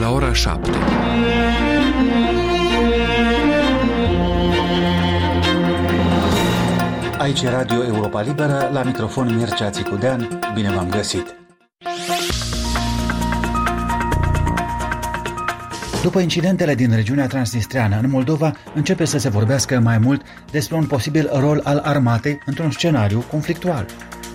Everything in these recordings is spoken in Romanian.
la ora 7. Aici e Radio Europa Liberă, la microfon Mircea Țicudean. Bine v-am găsit! După incidentele din regiunea transnistreană, în Moldova începe să se vorbească mai mult despre un posibil rol al armatei într-un scenariu conflictual.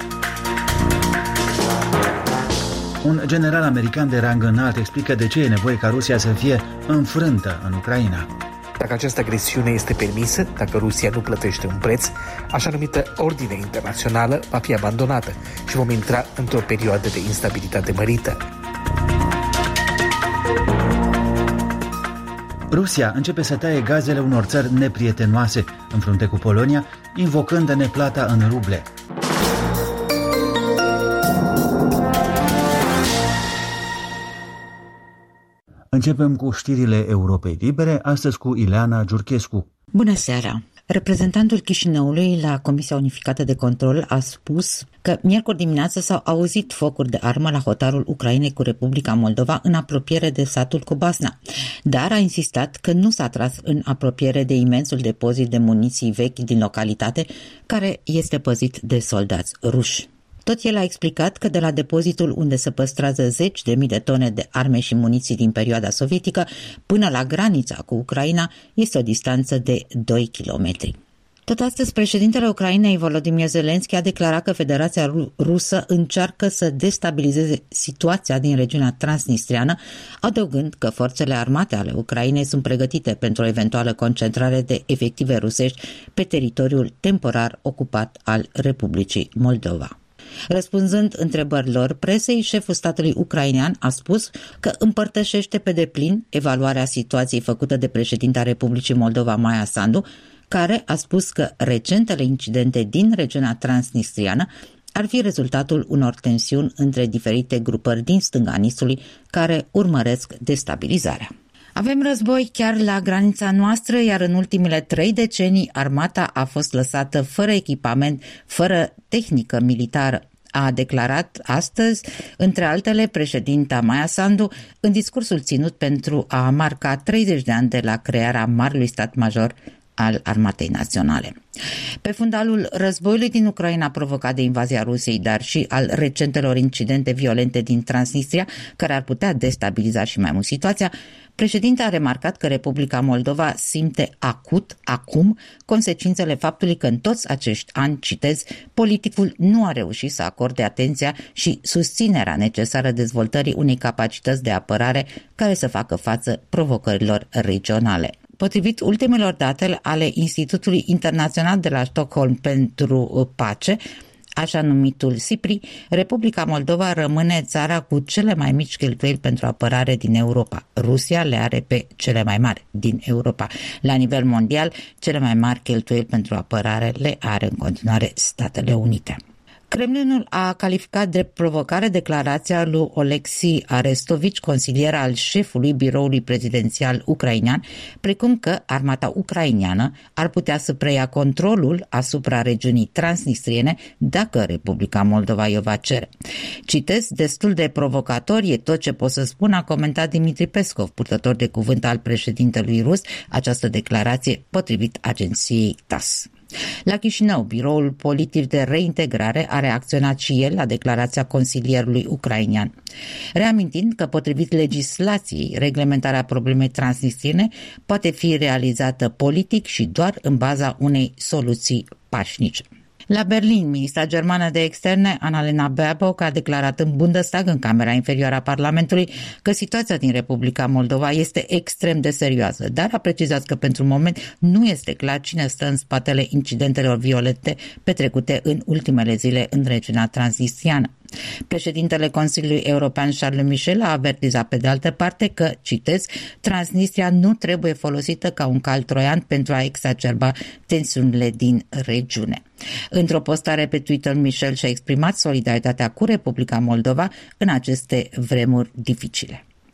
Un general american de rang înalt explică de ce e nevoie ca Rusia să fie înfrântă în Ucraina. Dacă această agresiune este permisă, dacă Rusia nu plătește un preț, așa numită ordine internațională va fi abandonată și vom intra într-o perioadă de instabilitate mărită. Rusia începe să taie gazele unor țări neprietenoase în frunte cu Polonia, invocând neplata în ruble. Începem cu știrile Europei Libere, astăzi cu Ileana Giurchescu. Bună seara! Reprezentantul Chișinăului la Comisia Unificată de Control a spus că miercuri dimineață s-au auzit focuri de armă la hotarul Ucrainei cu Republica Moldova în apropiere de satul Cobasna, dar a insistat că nu s-a tras în apropiere de imensul depozit de muniții vechi din localitate, care este păzit de soldați ruși. Tot el a explicat că de la depozitul unde se păstrează 10.000 de tone de arme și muniții din perioada sovietică până la granița cu Ucraina este o distanță de 2 kilometri. Tot astăzi, președintele Ucrainei, Volodymyr Zelensky, a declarat că Federația Rusă încearcă să destabilizeze situația din regiunea transnistreană, adăugând că forțele armate ale Ucrainei sunt pregătite pentru o eventuală concentrare de efective rusești pe teritoriul temporar ocupat al Republicii Moldova. Răspunzând întrebărilor presei, șeful statului ucrainean a spus că împărtășește pe deplin evaluarea situației făcută de președinta Republicii Moldova, Maia Sandu, care a spus că recentele incidente din regiunea transnistriană ar fi rezultatul unor tensiuni între diferite grupări din stânga Nistului care urmăresc destabilizarea. Avem război chiar la granița noastră, iar în ultimele 3 decenii armata a fost lăsată fără echipament, fără tehnică militară, a declarat astăzi, între altele, președinta Maia Sandu în discursul ținut pentru a marca 30 de ani de la crearea Marelui Stat Major al Armatei Naționale. Pe fundalul războiului din Ucraina provocat de invazia Rusiei, dar și al recentelor incidente violente din Transnistria, care ar putea destabiliza și mai mult situația, președinta a remarcat că Republica Moldova simte acum, consecințele faptului că în toți acești ani, citez, politicul nu a reușit să acorde atenția și susținerea necesară dezvoltării unei capacități de apărare care să facă față provocărilor regionale. Potrivit ultimelor date ale Institutului Internațional de la Stockholm pentru Pace, așa numitul SIPRI, Republica Moldova rămâne țara cu cele mai mici cheltuieli pentru apărare din Europa. Rusia le are pe cele mai mari din Europa. La nivel mondial, cele mai mari cheltuieli pentru apărare le are în continuare Statele Unite. Kremlinul a calificat drept provocare declarația lui Oleksii Arestovici, consilier al șefului biroului prezidențial ucrainean, precum că armata ucraineană ar putea să preia controlul asupra regiunii transnistriene dacă Republica Moldova i-o va cere. Citez, destul de provocator e tot ce pot să spun, a comentat Dmitri Peskov, purtător de cuvânt al președintelui rus, această declarație potrivit agenției TASS. La Chișinău, biroul politic de reintegrare a reacționat și el la declarația consilierului ucrainean, reamintind că potrivit legislației, reglementarea problemei transnistriene poate fi realizată politic și doar în baza unei soluții pașnice. La Berlin, ministra germană de externe, Annalena Baerbock, a declarat în Bundestag, în Camera Inferioară a Parlamentului, că situația din Republica Moldova este extrem de serioasă, dar a precizat că pentru moment nu este clar cine stă în spatele incidentelor violente petrecute în ultimele zile în regiunea transnistriană. Președintele Consiliului European Charles Michel a avertizat pe de altă parte că, citez, Transnistria nu trebuie folosită ca un cal troian pentru a exacerba tensiunile din regiune. Într-o postare pe Twitter, Michel și-a exprimat solidaritatea cu Republica Moldova în aceste vremuri dificile.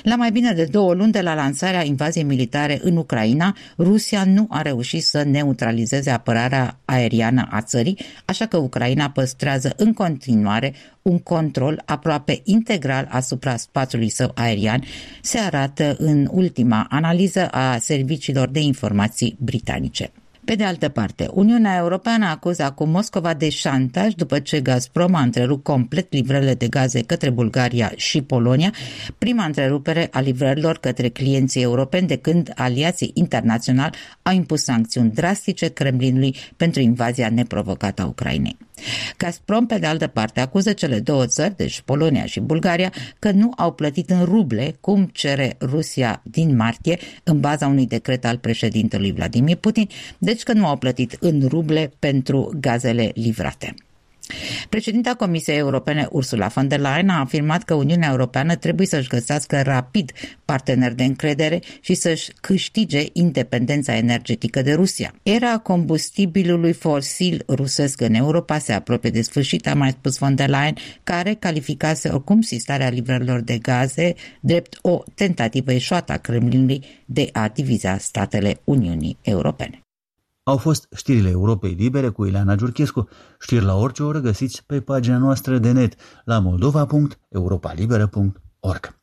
La mai bine de 2 luni de la lansarea invaziei militare în Ucraina, Rusia nu a reușit să neutralizeze apărarea aeriană a țării, așa că Ucraina păstrează în continuare un control aproape integral asupra spațiului său aerian, se arată în ultima analiză a serviciilor de informații britanice. Pe de altă parte, Uniunea Europeană acuză acum Moscova de șantaj după ce Gazprom a întrerupt complet livrările de gaze către Bulgaria și Polonia, prima întrerupere a livrărilor către clienții europeni de când aliații internaționali au impus sancțiuni drastice Kremlinului pentru invazia neprovocată a Ucrainei. Gazprom, pe de altă parte, acuză cele 2 țări, deci Polonia și Bulgaria, că nu au plătit în ruble, cum cere Rusia din martie, în baza unui decret al președintelui Vladimir Putin, deci că nu au plătit în ruble pentru gazele livrate. Președinta Comisiei Europene Ursula von der Leyen a afirmat că Uniunea Europeană trebuie să-și găsească rapid parteneri de încredere și să-și câștige independența energetică de Rusia. Era combustibilului fosil rusesc în Europa se apropie de sfârșit, a mai spus von der Leyen, care calificase oricum sistarea livrărilor de gaze drept o tentativă eșuată a Kremlinului de a diviza statele Uniunii Europene. Au fost știrile Europei Libere cu Ileana Giurchescu, știri la orice oră găsiți pe pagina noastră de net la moldova.europalibera.org.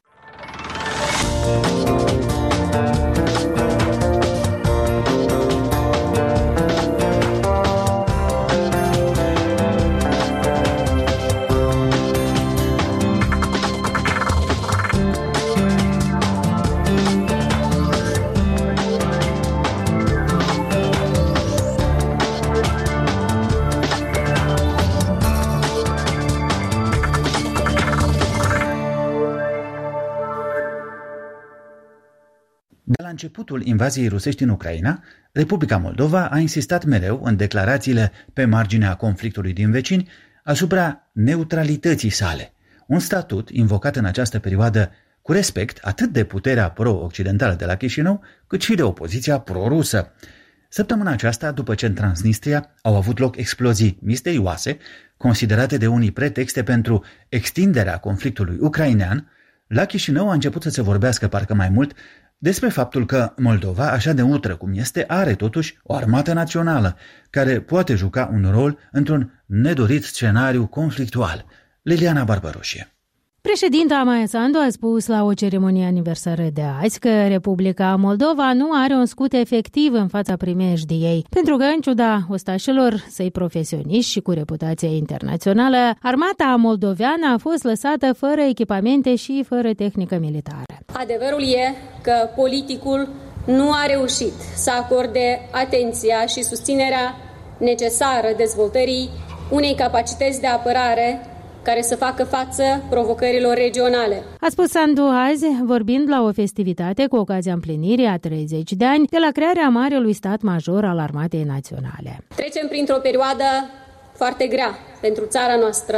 De la începutul invaziei rusești în Ucraina, Republica Moldova a insistat mereu în declarațiile pe marginea conflictului din vecini asupra neutralității sale, un statut invocat în această perioadă cu respect atât de puterea pro-occidentală de la Chișinău, cât și de opoziția pro-rusă. Săptămâna aceasta, după ce în Transnistria au avut loc explozii misterioase, considerate de unii pretexte pentru extinderea conflictului ucrainean, la Chișinău a început să se vorbească parcă mai mult despre faptul că Moldova, așa de neutră cum este, are totuși o armată națională, care poate juca un rol într-un nedorit scenariu conflictual. Liliana Barbaroșie. Președinta Maia Sandu a spus la o ceremonie aniversară de azi că Republica Moldova nu are un scut efectiv în fața primejdiei, pentru că, în ciuda ostașilor săi profesioniști și cu reputație internațională, armata moldoveană a fost lăsată fără echipamente și fără tehnică militară. Adevărul e că politicul nu a reușit să acorde atenția și susținerea necesară dezvoltării unei capacități de apărare care să facă față provocărilor regionale. A spus Sandu azi, vorbind la o festivitate cu ocazia împlinirii a 30 de ani de la crearea Marelui Stat Major al Armatei Naționale. Trecem printr-o perioadă foarte grea pentru țara noastră,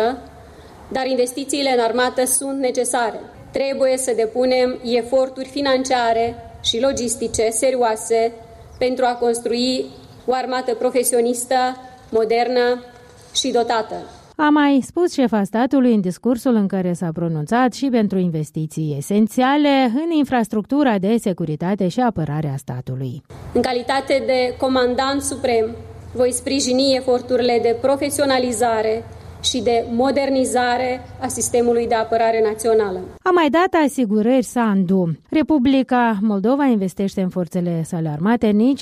dar investițiile în armată sunt necesare. Trebuie să depunem eforturi financiare și logistice serioase pentru a construi o armată profesionistă, modernă și dotată. A mai spus șefa statului în discursul în care s-a pronunțat și pentru investiții esențiale în infrastructura de securitate și apărare a statului. În calitate de comandant suprem, voi sprijini eforturile de profesionalizare și de modernizare a sistemului de apărare națională. A mai dat asigurări Sandu. Republica Moldova investește în forțele sale armate nici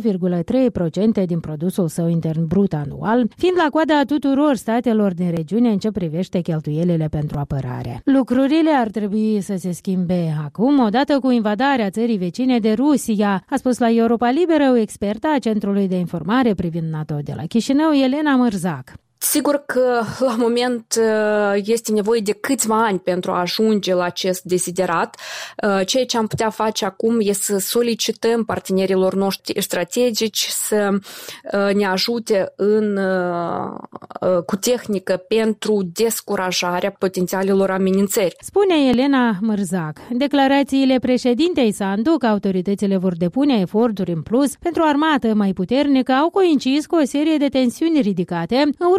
0,3% din produsul său intern brut anual, fiind la coada tuturor statelor din regiune în ce privește cheltuielile pentru apărare. Lucrurile ar trebui să se schimbe acum, odată cu invadarea țării vecine de Rusia, a spus la Europa Liberă o expertă a Centrului de Informare privind NATO de la Chișinău, Elena Mărzac. Sigur că la moment este nevoie de câțiva ani pentru a ajunge la acest desiderat. Ceea ce am putea face acum este să solicităm partenerilor noștri strategici să ne ajute cu tehnică pentru descurajarea potențialelor amenințări. Spune Elena Mărzac. Declarațiile președintei Sandu că autoritățile vor depune eforturi în plus pentru o armată mai puternică au coincis cu o serie de tensiuni ridicate în urma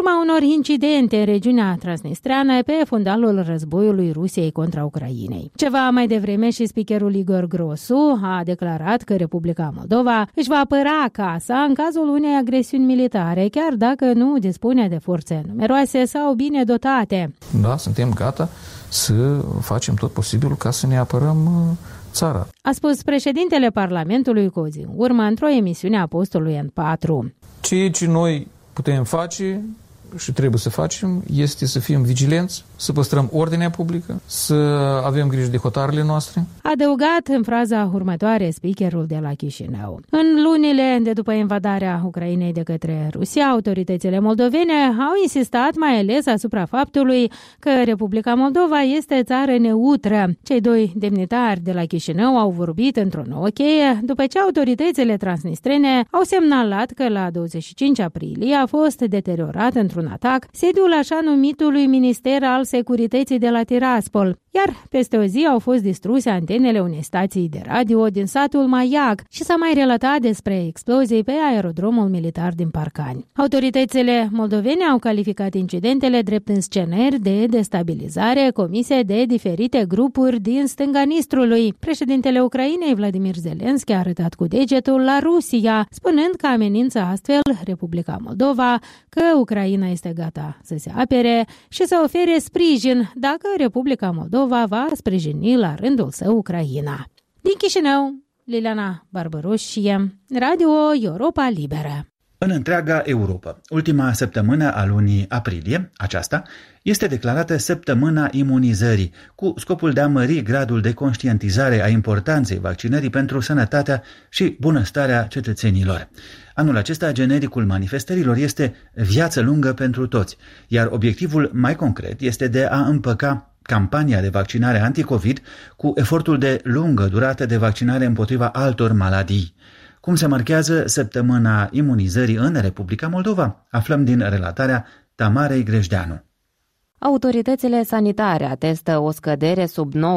urma unor incidente în regiunea transnistreană pe fundalul războiului Rusiei contra Ucrainei. Ceva mai devreme și speakerul Igor Grosu a declarat că Republica Moldova își va apăra casa în cazul unei agresiuni militare, chiar dacă nu dispune de forțe numeroase sau bine dotate. Da, suntem gata să facem tot posibilul ca să ne apărăm țara. A spus președintele Parlamentului cu o zi în urmă într-o emisiune a postului N4. Ceea ce noi putem face și trebuie să facem este să fim vigilenți, să păstrăm ordinea publică, să avem grijă de hotarele noastre. A adăugat în fraza următoare speakerul de la Chișinău. În lunile de după invadarea Ucrainei de către Rusia, autoritățile moldovene au insistat mai ales asupra faptului că Republica Moldova este țară neutră. Cei doi demnitari de la Chișinău au vorbit într-o nouă cheie după ce autoritățile transnistrene au semnalat că la 25 aprilie a fost deteriorat într-un atac sediul așa numitului Minister al Securității de la Tiraspol, iar peste o zi au fost distruse antenele unei stații de radio din satul Maiac și s-a mai relatat despre explozii pe aerodromul militar din Parcani. Autoritățile moldovene au calificat incidentele drept înscenări de destabilizare comise de diferite grupuri din stânga Nistrului. Președintele Ucrainei, Vladimir Zelenski, a arătat cu degetul la Rusia, spunând că amenință astfel Republica Moldova, că Ucraina este gata să se apere și să ofere sprijin dacă Republica Moldova va sprijini la rândul său Ucraina. Din Chișinău, Liliana Barbaroșie, Radio Europa Liberă. În întreaga Europa, ultima săptămână a lunii aprilie, aceasta, este declarată Săptămâna Imunizării, cu scopul de a mări gradul de conștientizare a importanței vaccinării pentru sănătatea și bunăstarea cetățenilor. Anul acesta, genericul manifestărilor este Viață lungă pentru toți, iar obiectivul mai concret este de a împăca campania de vaccinare anticovid cu efortul de lungă durată de vaccinare împotriva altor maladii. Cum se marchează Săptămâna Imunizării în Republica Moldova? Aflăm din relatarea Tamarei Grejdeanu. Autoritățile sanitare atestă o scădere sub 90%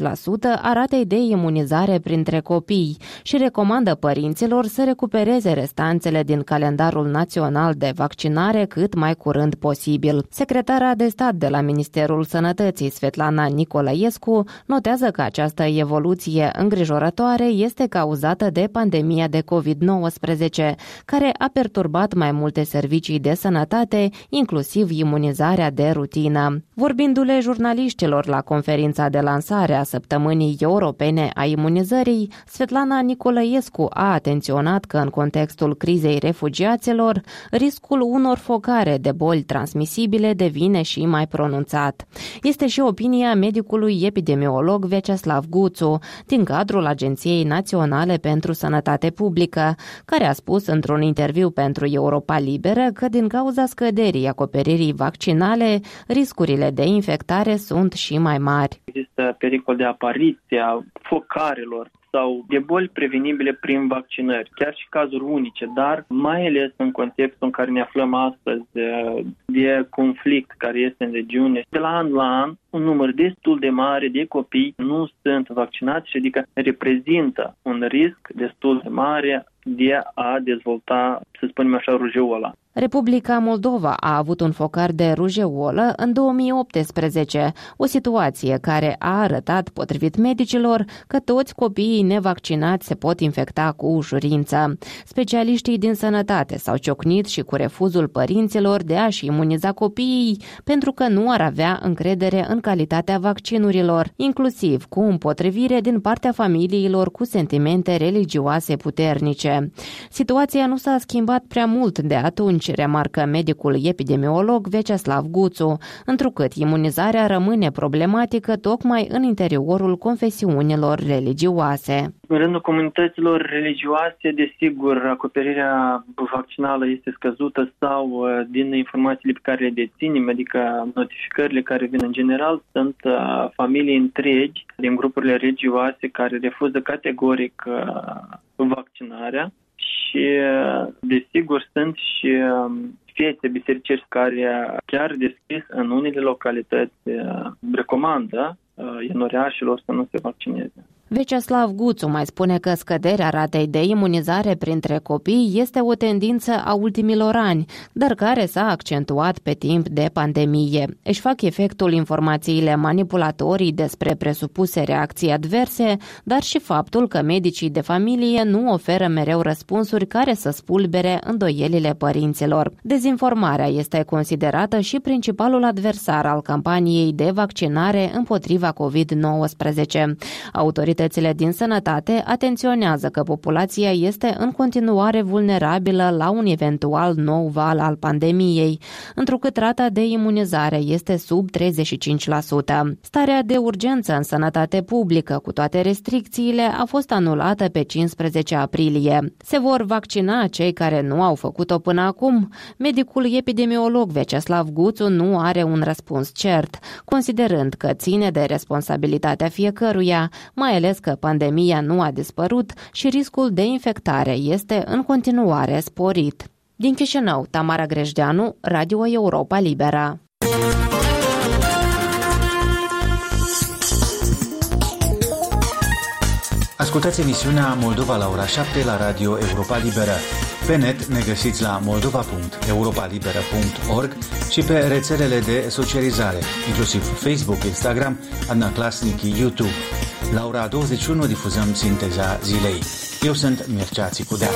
a ratei de imunizare printre copii și recomandă părinților să recupereze restanțele din calendarul național de vaccinare cât mai curând posibil. Secretara de stat de la Ministerul Sănătății, Svetlana Nicolaescu, notează că această evoluție îngrijorătoare este cauzată de pandemia de COVID-19, care a perturbat mai multe servicii de sănătate, inclusiv imunizarea de rutină. Vorbindu-le jurnaliștilor la conferința de lansare a Săptămânii Europene a Imunizării, Svetlana Nicolaescu a atenționat că în contextul crizei refugiaților, riscul unor focare de boli transmisibile devine și mai pronunțat. Este și opinia medicului epidemiolog Vyacheslav Guțu, din cadrul Agenției Naționale pentru Sănătate Publică, care a spus într-un interviu pentru Europa Liberă că din cauza scăderii acoperirii vaccinale, riscurile de infectare sunt și mai mari. Există pericol de apariție a focarelor sau de boli prevenibile prin vaccinări, chiar și cazuri unice, dar mai ales în contextul în care ne aflăm astăzi de conflict care este în regiune. De la an la an, un număr destul de mare de copii nu sunt vaccinați, adică reprezintă un risc destul de mare de a dezvolta, să spunem așa, rujeola. Republica Moldova a avut un focar de rujeolă în 2018, o situație care a arătat, potrivit medicilor, că toți copiii nevaccinați se pot infecta cu ușurință. Specialiștii din sănătate s-au ciocnit și cu refuzul părinților de a-și imuniza copiii pentru că nu ar avea încredere în calitatea vaccinurilor, inclusiv cu împotrivire din partea familiilor cu sentimente religioase puternice. Situația nu s-a schimbat prea mult de atunci, remarcă medicul epidemiolog Vyacheslav Guțu, întrucât imunizarea rămâne problematică tocmai în interiorul confesiunilor religioase. În rândul comunităților religioase, desigur, acoperirea vaccinală este scăzută sau din informațiile pe care le deținem, adică notificările care vin în general, sunt familii întregi din grupurile religioase care refuză categoric vaccinarea și, desigur, sunt și fete bisericești care chiar deschis în unele localități recomandă ienoreașilor să nu se vaccineze. Vyacheslav Guțu mai spune că scăderea ratei de imunizare printre copii este o tendință a ultimilor ani, dar care s-a accentuat pe timp de pandemie. Își fac efectul informațiile manipulatorii despre presupuse reacții adverse, dar și faptul că medicii de familie nu oferă mereu răspunsuri care să spulbere îndoielile părinților. Dezinformarea este considerată și principalul adversar al campaniei de vaccinare împotriva COVID-19. Autoritățile din sănătate atenționează că populația este în continuare vulnerabilă la un eventual nou val al pandemiei, întrucât rata de imunizare este sub 35%. Starea de urgență în sănătate publică, cu toate restricțiile, a fost anulată pe 15 aprilie. Se vor vaccina cei care nu au făcut-o până acum? Medicul epidemiolog Vyacheslav Guțu nu are un răspuns cert, considerând că ține de responsabilitatea fiecăruia, mai ales că pandemia nu a dispărut și riscul de infectare este în continuare sporit. Din Chișinău, Tamara Grejdeanu, Radio Europa Liberă. Ascultați emisiunea Moldova la ora 7 la Radio Europa Liberă. Pe net ne găsiți la moldova.europalibera.org și pe rețelele de socializare, inclusiv Facebook, Instagram, Adnaclasnic, YouTube. La ora 21 difuzăm sinteza zilei. Eu sunt Mircea Țicudea.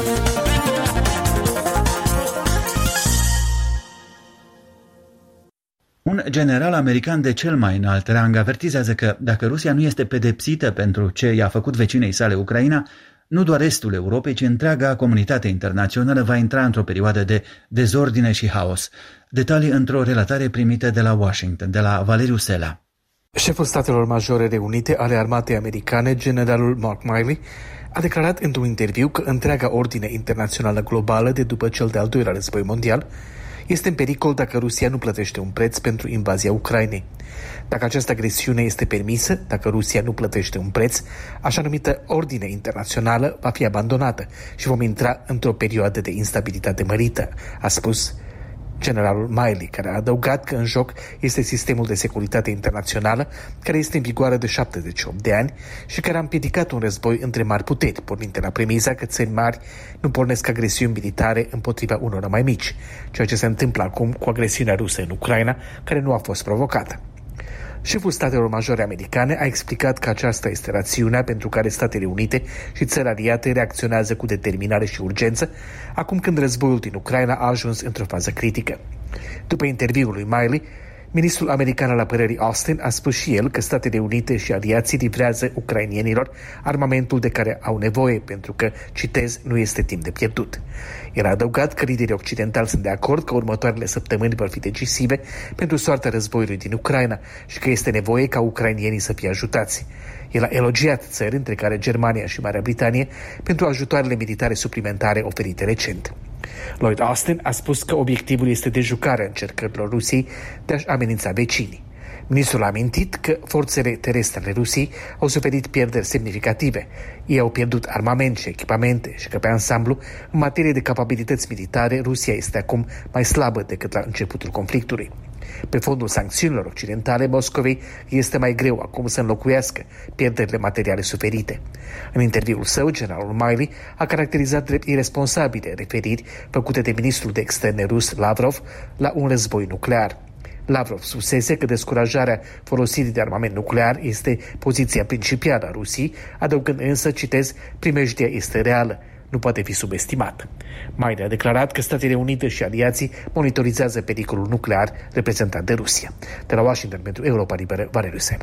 Un general american de cel mai înalt rang avertizează că dacă Rusia nu este pedepsită pentru ce i-a făcut vecinei sale Ucraina, nu doar restul Europei, ci întreaga comunitate internațională va intra într-o perioadă de dezordine și haos. Detalii într-o relatare primită de la Washington, de la Valeriu Sela. Șeful Statelor Majore Reunite ale Armatei Americane, generalul Mark Milley, a declarat într-un interviu că întreaga ordine internațională globală de după cel de-al doilea război mondial este în pericol dacă Rusia nu plătește un preț pentru invazia Ucrainei. Dacă această agresiune este permisă, dacă Rusia nu plătește un preț, așa numită ordine internațională va fi abandonată și vom intra într-o perioadă de instabilitate mărită, a spus generalul Milley, care a adăugat că în joc este sistemul de securitate internațională care este în vigoare de 78 de ani și care a împiedicat un război între mari puteri, pornind de la premisa că țări mari nu pornesc agresiuni militare împotriva unora mai mici, ceea ce se întâmplă acum cu agresiunea rusă în Ucraina, care nu a fost provocată. Șeful Statelor Majore Americane a explicat că aceasta este rațiunea pentru care Statele Unite și țări aliate reacționează cu determinare și urgență, acum când războiul din Ucraina a ajuns într-o fază critică. După interviul lui Milley, ministrul american al apărării Austin a spus și el că Statele Unite și aliații livrează ucrainienilor armamentul de care au nevoie, pentru că, citez, nu este timp de pierdut. El a adăugat că liderii occidentali sunt de acord că următoarele săptămâni vor fi decisive pentru soarta războiului din Ucraina și că este nevoie ca ucrainienii să fie ajutați. El a elogiat țări, între care Germania și Marea Britanie, pentru ajutoarele militare suplimentare oferite recent. Lloyd Austin a spus că obiectivul este dejucarea încercărilor Rusiei de a-și amenința vecinii. Ministrul a amintit că forțele terestre ale Rusiei au suferit pierderi semnificative. Ei au pierdut armament și echipamente și că pe ansamblu, în materie de capabilități militare, Rusia este acum mai slabă decât la începutul conflictului. Pe fondul sancțiunilor occidentale, Moscovei este mai greu acum să înlocuiască pierderile materiale suferite. În interviul său, generalul Milley a caracterizat drept iresponsabile referiri făcute de ministrul de externe rus Lavrov la un război nuclear. Lavrov spusese că descurajarea folosirii de armament nuclear este poziția principală a Rusiei, adăugând însă, citez, primejdia este reală, nu poate fi subestimată. Milley a declarat că Statele Unite și aliații monitorizează pericolul nuclear reprezentat de Rusia. De la Washington pentru Europa Liberă, Valeriu Sela.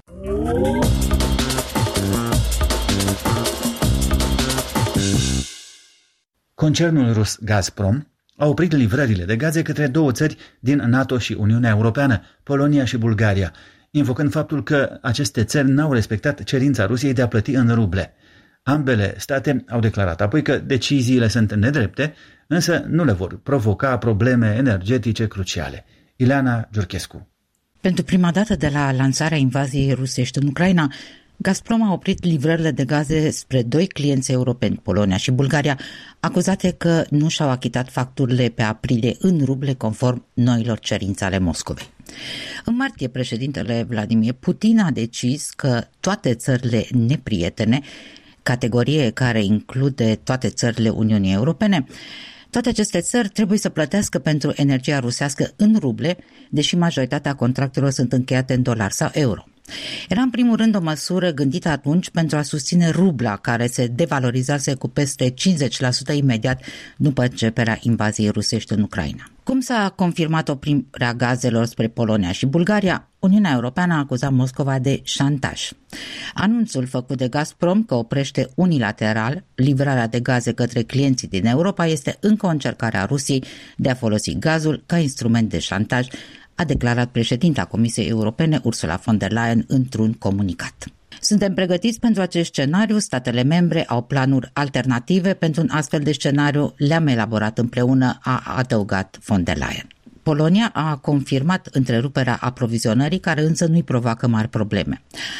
Concernul rus Gazprom a oprit livrările de gaze către două țări din NATO și Uniunea Europeană, Polonia și Bulgaria, invocând faptul că aceste țări n-au respectat cerința Rusiei de a plăti în ruble. Ambele state au declarat apoi că deciziile sunt nedrepte, însă nu le vor provoca probleme energetice cruciale. Ileana Giurchescu. Pentru prima dată de la lansarea invaziei rusești în Ucraina, Gazprom a oprit livrările de gaze spre doi clienți europeni, Polonia și Bulgaria, acuzate că nu și-au achitat facturile pe aprilie în ruble conform noilor cerințe ale Moscovei. În martie, președintele Vladimir Putin a decis că toate țările neprietene, categorie care include toate țările Uniunii Europene, toate aceste țări trebuie să plătească pentru energia rusească în ruble, deși majoritatea contractelor sunt încheiate în dolari sau euro. Era în primul rând o măsură gândită atunci pentru a susține rubla, care se devalorizase cu peste 50% imediat după începerea invaziei rusești în Ucraina. Cum s-a confirmat oprirea gazelor spre Polonia și Bulgaria, Uniunea Europeană a acuzat Moscova de șantaj. Anunțul făcut de Gazprom că oprește unilateral livrarea de gaze către clienții din Europa este încă o încercare a Rusiei de a folosi gazul ca instrument de șantaj, a declarat președinta Comisiei Europene Ursula von der Leyen într-un comunicat. Suntem pregătiți pentru acest scenariu, statele membre au planuri alternative pentru un astfel de scenariu, le-am elaborat împreună, a adăugat von der Leyen. Polonia a confirmat întreruperea aprovizionării, care însă nu-i provoacă mari probleme.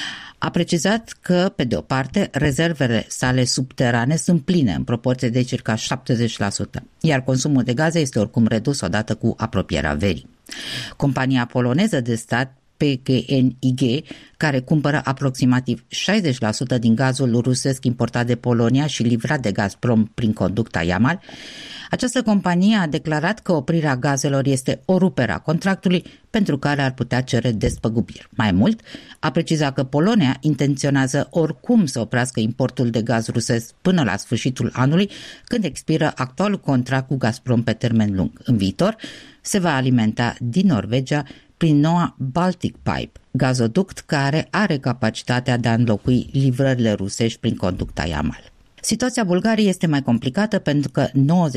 A precizat că, pe de o parte, rezervele sale subterane sunt pline în proporție de circa 70%, iar consumul de gaze este oricum redus odată cu apropierea verii. Compania poloneză de stat PGNiG, care cumpără aproximativ 60% din gazul rusesc importat de Polonia și livrat de Gazprom prin conducta Yamal, această companie a declarat că oprirea gazelor este o rupere a contractului pentru care ar putea cere despăgubiri. Mai mult, a precizat că Polonia intenționează oricum să oprească importul de gaz rusesc până la sfârșitul anului, când expiră actualul contract cu Gazprom pe termen lung. În viitor, se va alimenta din Norvegia prin noua Baltic Pipe, gazoduct care are capacitatea de a înlocui livrările rusești prin conducta Yamal. Situația Bulgariei este mai complicată pentru că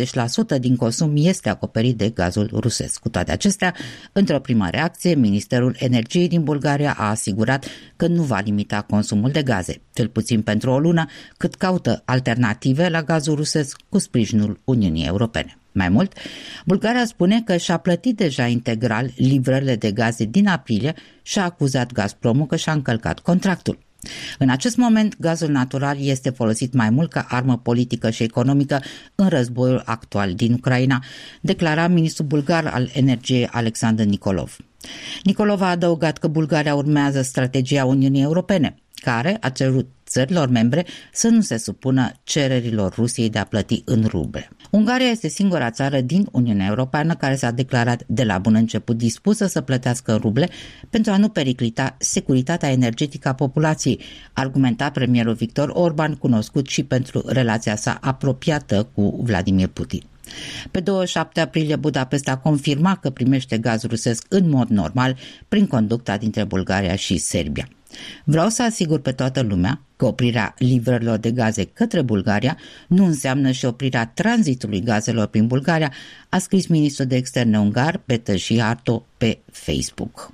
90% din consum este acoperit de gazul rusesc. Cu toate acestea, într-o primă reacție, Ministerul Energiei din Bulgaria a asigurat că nu va limita consumul de gaze, cel puțin pentru o lună, cât caută alternative la gazul rusesc cu sprijinul Uniunii Europene. Mai mult, Bulgaria spune că și-a plătit deja integral livrările de gaze din aprilie și a acuzat Gazpromul că și-a încălcat contractul. În acest moment, gazul natural este folosit mai mult ca armă politică și economică în războiul actual din Ucraina, declara ministrul bulgar al energiei Alexandru Nicolov. Nicolov a adăugat că Bulgaria urmează strategia Uniunii Europene, care a cerut țărilor membre să nu se supună cererilor Rusiei de a plăti în ruble. Ungaria este singura țară din Uniunea Europeană care s-a declarat de la bun început dispusă să plătească în ruble pentru a nu periclita securitatea energetică a populației, argumenta premierul Victor Orban, cunoscut și pentru relația sa apropiată cu Vladimir Putin. Pe 27 aprilie, Budapesta a confirmat că primește gaz rusesc în mod normal prin conducta dintre Bulgaria și Serbia. Vreau să asigur pe toată lumea că oprirea livrărilor de gaze către Bulgaria nu înseamnă și oprirea tranzitului gazelor prin Bulgaria, a scris ministrul de externe ungar Péter Szijjártó pe Facebook.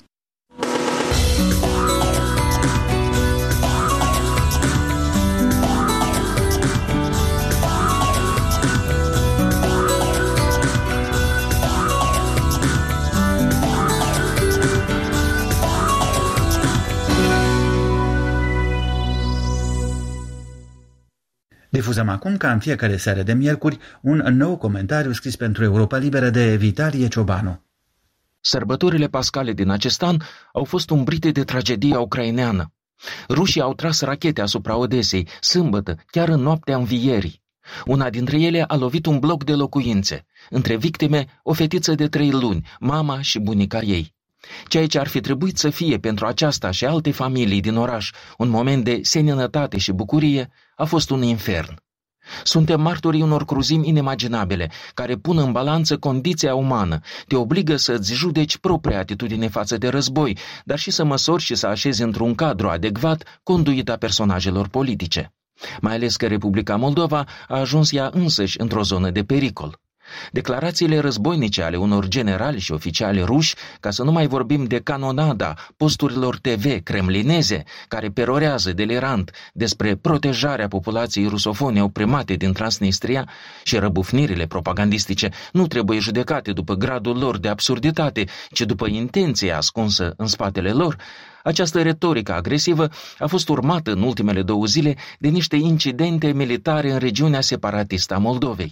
Difuzăm acum, ca în fiecare seară de miercuri, un nou comentariu scris pentru Europa Liberă de Vitalie Ciobanu. Sărbătorile pascale din acest an au fost umbrite de tragedia ucraineană. Rușii au tras rachete asupra Odesei, sâmbătă, chiar în noaptea învierii. Una dintre ele a lovit un bloc de locuințe. Între victime, o fetiță de 3 luni, mama și bunica ei. Ceea ce ar fi trebuit să fie pentru aceasta și alte familii din oraș un moment de seninătate și bucurie, a fost un infern. Suntem martorii unor cruzimi inimaginabile, care pun în balanță condiția umană, te obligă să-ți judeci propria atitudine față de război, dar și să măsori și să așezi într-un cadru adecvat conduita personajelor politice. Mai ales că Republica Moldova a ajuns ea însăși într-o zonă de pericol. Declarațiile războinice ale unor generali și oficiali ruși, ca să nu mai vorbim de canonada posturilor TV kremlineze care perorează delirant despre protejarea populației rusofone oprimate din Transnistria și răbufnirile propagandistice, nu trebuie judecate după gradul lor de absurditate, ci după intenția ascunsă în spatele lor. Această retorică agresivă a fost urmată în ultimele 2 zile de niște incidente militare în regiunea separatistă a Moldovei.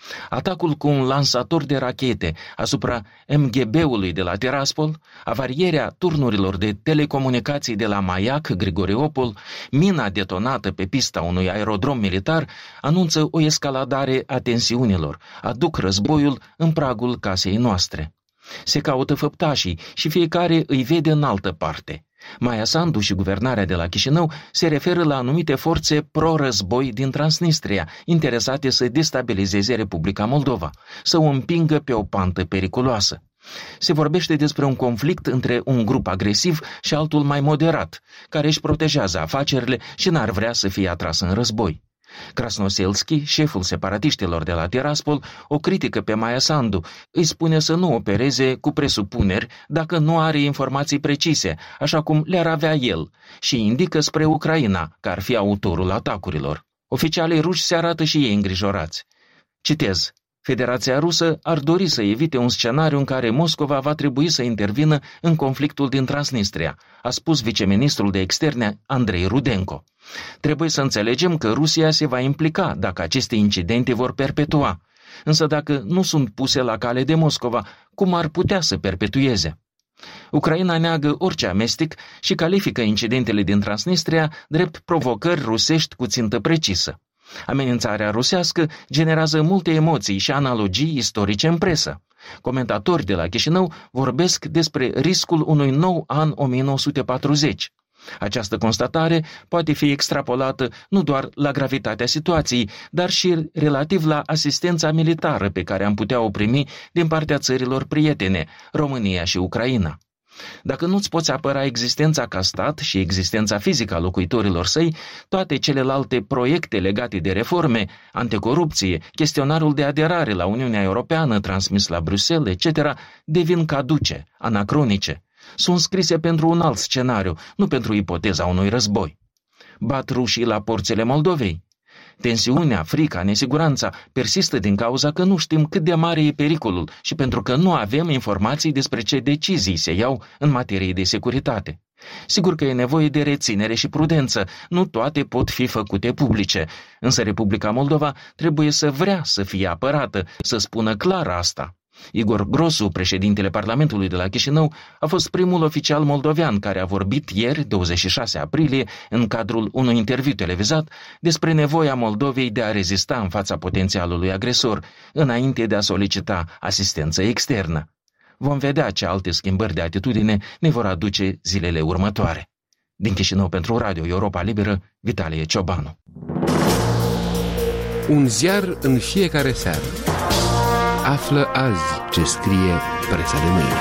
Atacul cu un lansator de rachete asupra MGB-ului de la Tiraspol, avarierea turnurilor de telecomunicații de la Maiac, Grigoreopol, mina detonată pe pista unui aerodrom militar, anunță o escaladare a tensiunilor, aduc războiul în pragul casei noastre. Se caută făptașii și fiecare îi vede în altă parte. Maia Sandu și guvernarea de la Chișinău se referă la anumite forțe pro-război din Transnistria, interesate să destabilizeze Republica Moldova, să o împingă pe o pantă periculoasă. Se vorbește despre un conflict între un grup agresiv și altul mai moderat, care își protejează afacerile și n-ar vrea să fie atras în război. Krasnoselski, șeful separatiștilor de la Tiraspol, o critică pe Maia Sandu, îi spune să nu opereze cu presupuneri dacă nu are informații precise, așa cum le-ar avea el, și indică spre Ucraina, că ar fi autorul atacurilor. Oficialii ruși se arată și ei îngrijorați. Citez: Federația Rusă ar dori să evite un scenariu în care Moscova va trebui să intervină în conflictul din Transnistria, a spus viceministrul de externe Andrei Rudenko. Trebuie să înțelegem că Rusia se va implica dacă aceste incidente vor perpetua, însă dacă nu sunt puse la cale de Moscova, cum ar putea să perpetueze? Ucraina neagă orice amestec și califică incidentele din Transnistria drept provocări rusești cu țintă precisă. Amenințarea rusească generează multe emoții și analogii istorice în presă. Comentatori de la Chișinău vorbesc despre riscul unui nou an 1940. Această constatare poate fi extrapolată nu doar la gravitatea situației, dar și relativ la asistența militară pe care am putea o primi din partea țărilor prietene, România și Ucraina. Dacă nu-ți poți apăra existența ca stat și existența fizică a locuitorilor săi, toate celelalte proiecte legate de reforme, anticorupție, chestionarul de aderare la Uniunea Europeană transmis la Bruxelles, etc., devin caduce, anacronice. Sunt scrise pentru un alt scenariu, nu pentru ipoteza unui război. Bat rușii la porțile Moldovei. Tensiunea, frica, nesiguranța persistă din cauza că nu știm cât de mare e pericolul și pentru că nu avem informații despre ce decizii se iau în materie de securitate. Sigur că e nevoie de reținere și prudență, nu toate pot fi făcute publice, însă Republica Moldova trebuie să vrea să fie apărată, să spună clar asta. Igor Grosu, președintele Parlamentului de la Chișinău, a fost primul oficial moldovean care a vorbit ieri, 26 aprilie, în cadrul unui interviu televizat, despre nevoia Moldovei de a rezista în fața potențialului agresor, înainte de a solicita asistență externă. Vom vedea ce alte schimbări de atitudine ne vor aduce zilele următoare. Din Chișinău pentru Radio Europa Liberă, Vitalie Ciobanu. Un ziar în fiecare seară. Află azi ce scrie presa de mâine.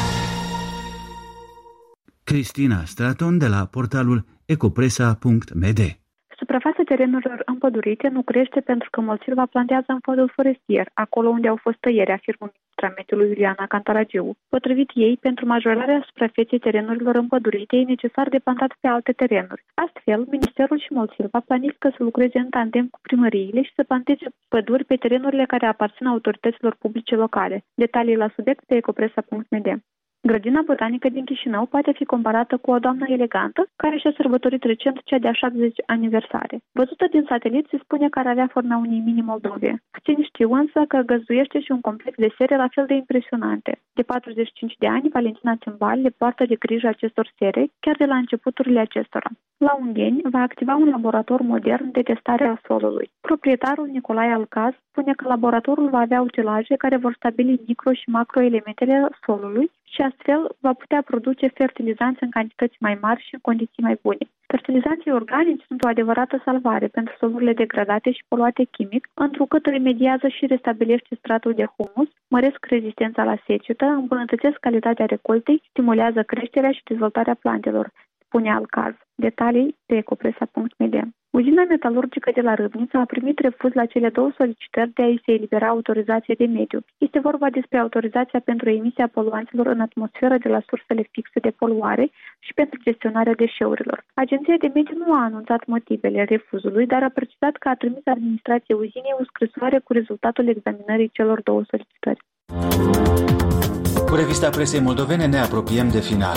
Cristina Straton de la portalul ecopresa.md. Suprafața terenurilor împădurite nu crește pentru că Molsilva plantează în podul forestier, acolo unde au fost tăieri, afirmă ministra mediului Iuliana Cantaragiu. Potrivit ei, pentru majorarea suprafeței terenurilor împădurite e necesar de plantat pe alte terenuri. Astfel, Ministerul și Molsilva planifică să lucreze în tandem cu primăriile și să planteze păduri pe terenurile care aparțin autorităților publice locale. Detalii la subiect pe ecopresa.md. Grădina botanică din Chișinău poate fi comparată cu o doamnă elegantă care și-a sărbătorit recent cea de-a 70 aniversare. Văzută din satelit, se spune că ar avea forma unei mini-Moldove. Puțini știu însă că găzduiește și un complex de sere la fel de impresionante. De 45 de ani, Valentina Țimbal le poartă de grijă acestor sere, chiar de la începuturile acestora. La Ungheni va activa un laborator modern de testare a solului. Proprietarul Nicolae Alcaz spune că laboratorul va avea utilaje care vor stabili micro- și macroelementele solului și astfel va putea produce fertilizanți în cantități mai mari și în condiții mai bune. Fertilizanții organici sunt o adevărată salvare pentru solurile degradate și poluate chimic, întrucât remediază și restabilește stratul de humus, măresc rezistența la secetă, îmbunătățesc calitatea recoltei, stimulează creșterea și dezvoltarea plantelor, spune Alcaz. Detalii pe ecopresa.md. Uzina metalurgică de la Râbnița a primit refuz la cele două solicitări de a-i se elibera autorizație de mediu. Este vorba despre autorizația pentru emisia poluanților în atmosferă de la sursele fixe de poluare și pentru gestionarea deșeurilor. Agenția de mediu nu a anunțat motivele refuzului, dar a precizat că a trimis administrației uzinei o scrisoare cu rezultatul examinării celor două solicitări. Cu revista presei moldovene ne apropiem de final.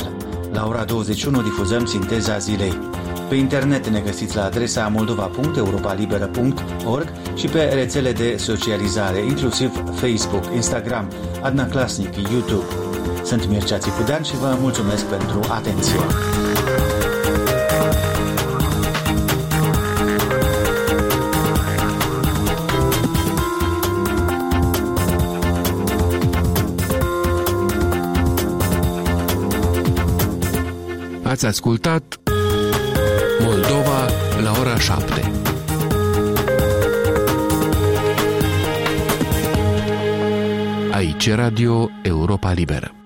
La ora 21 difuzăm Sinteza Zilei. Pe internet ne găsiți la adresa moldova.europalibera.org și pe rețele de socializare, inclusiv Facebook, Instagram, Adna Klasnic, YouTube. Sunt Mircea Țipudean și vă mulțumesc pentru atenție. Ați ascultat Moldova la ora 7. Aici Radio Europa Liberă.